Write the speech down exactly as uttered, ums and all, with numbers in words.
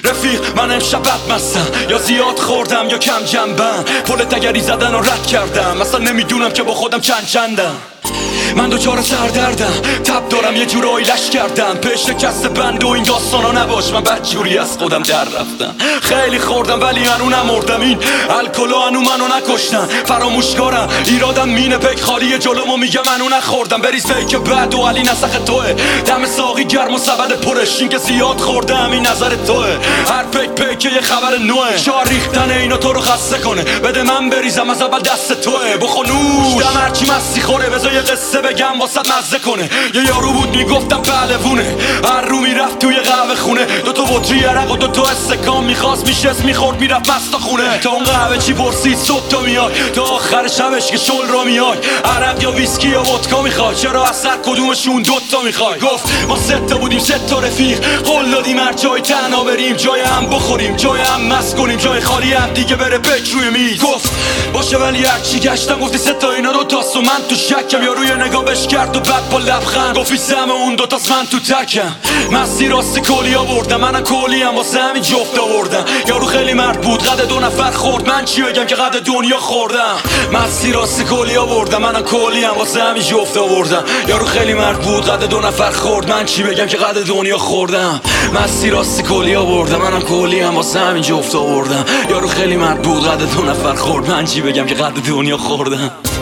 رفیق من امشب بد مستم، یا زیاد خوردم یا کم جنبم، پل تگری زدن و رد کردم، اصلا نمیدونم که با خودم چند چندم. من دوچار سردردم، تب دارم یه جورایی لش کردم، به شکست بند و این داستانا نباش، من بدجوری از خودم در رفتم. خیلی خوردم ولی هنو نمردم، این الکلو هنو منو نکشتن، فراموشکارم ایرادم مینه پک خالی جلومو میگه منو نخوردم. بریز فیک بعد و علی نسخ توه، دم ساقی گرم و سبد پرش، این که زیاد خوردم این نظر توه، هر پک پک یه خبر نوه، شار ریختن اینا تو رو خسته کنه، بده من بریزم از اول دست توه، بخونوش دم هرچی مستی خوره، بذار یه قصه بگم واسه مزه کنه. یه یارو بود میگفتم پهلوونه، هر رو میرفت توی قهوه خونه، دوتا بطری عرق و دوتا استکان میخواست میشست میخورد میرفت مستا خونه، تا اون قهوه چی پرسید صبح تا میای، تا آخر شبش که شل را میای، عرق یا ویسکی یا ودکا میخوای، چرا از هر کدومشون دوتا میخوای. گفت ما سه تا بودیم سه تا رفیق، قول دادیم هر جای تنها بریم، جای هم بخوریم جای هم مست کنیم، جای خالی هم دیگه بره پک روی میز. گفت باشه ولی هرچی گشتم گفتی سه تا اینا دو تاست و من تو شکم، یا روی نگاه بش کرد و بعد با لبخند گفتی سهم اون دوتاست من تو تکم. مستی راستی کلی آوردم، منم کلی هم واسه همین جفت آوردم، یارو خیلی مرد بود قد دو نفر خورد، من چی بگم که قد دنیا خوردم. مستی راستی کلی آوردم، منم کلی هم واسه همین جفت آوردم، یارو خیلی مرد بود قد دو نفر خورد، من چی بگم که قد دنیا خوردم. مستی راستی کلی آوردم، منم کلی هم واسه همین جفت آوردم، یارو خیلی مرد بود قد دو نفر خورد، من چی بگم که قد دنیا خوردم.